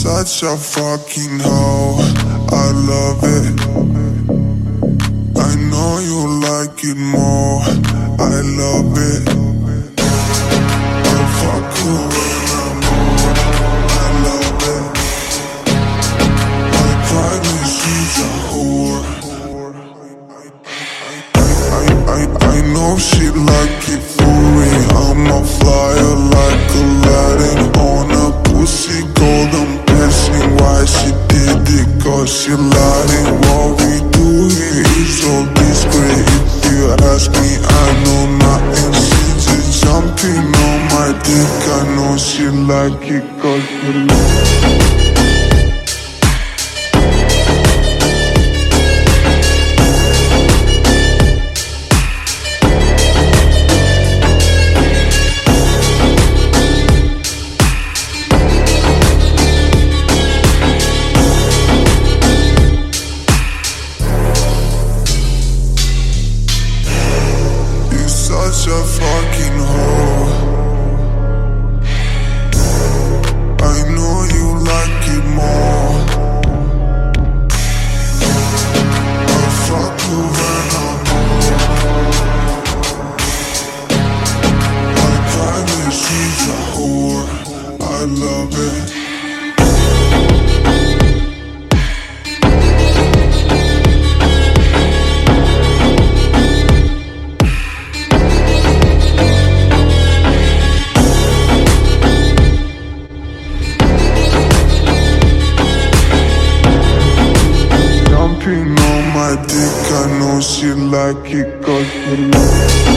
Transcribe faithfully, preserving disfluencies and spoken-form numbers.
Such a fucking hoe, I love it. I know you like it more, I love it. I fuck you when I'm on, I love it. My private she's a whore. I, I, I know she like it for me. I'm a flyer like Aladdin on a pussy golden blessing. Why she did it? Cause she lied. And what we do here is all discreet. If you ask me, I know nothing. She's just jumping on my dick. I know she like it cause she lied. Such a fucking hoe. I know you like it more. I fuck you when I'm on. My private she's a whore. I love it. On my dick, I know she like it cause she like it.